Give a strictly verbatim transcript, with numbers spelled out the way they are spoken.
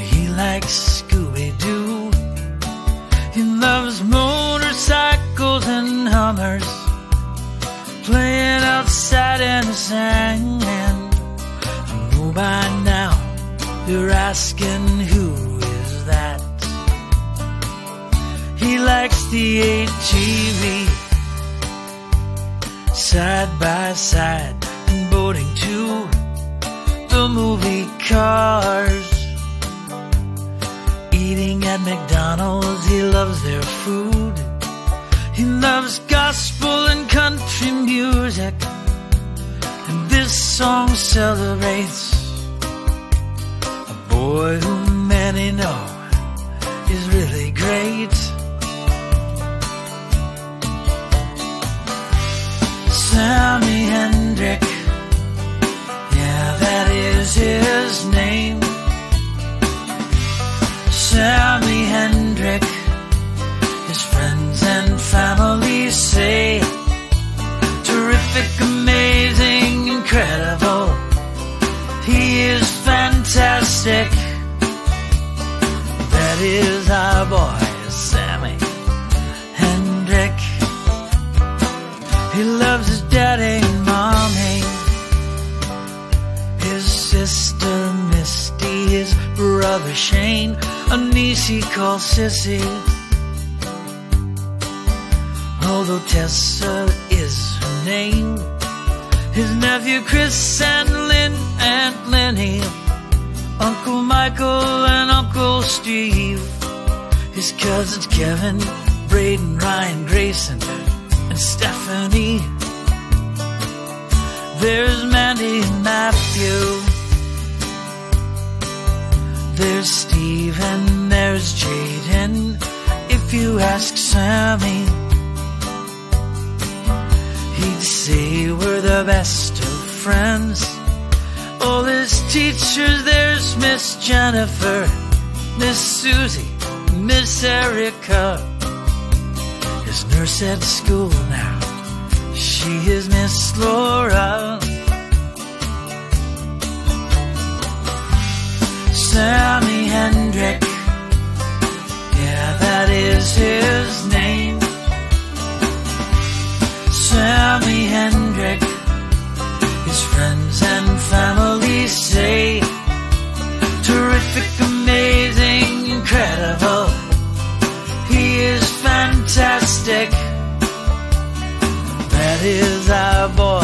He likes Scooby-Doo. He loves motorcycles and Hummers, playing outside in the sand. I know by now you're asking, who is that? He likes the A T V, side by side, and boating to the movie Cars. Eating at McDonald's, he loves their food. He loves gospel and country music, and this song celebrates a boy who many know is really great. Sammy Hendrick, yeah, that is his name. Sammy Hendrick, his friends and family say, terrific, amazing, incredible. He is fantastic. That is our boy, Sammy Hendrick. He loves his daddy and mommy, his sister Misty, his brother Shane, a niece he calls Sissy. Although Tessa is her name, his nephew Chris and Lynn, Aunt Lenny, Uncle Michael and Uncle Steve, his cousins Kevin, Braden, Ryan, Grayson, and Stephanie. There's Mandy and Matthew, there's Steve and there's Jaden. If you ask Sammy, he'd say we're the best of friends. All his teachers, there's Miss Jennifer, Miss Susie, Miss Erica. His nurse at school now, she is Miss Laura. Sammy Hendrick, yeah, that is his name. Sammy Hendrick, his friends and family say, terrific, amazing, incredible. He is fantastic. That is our boy.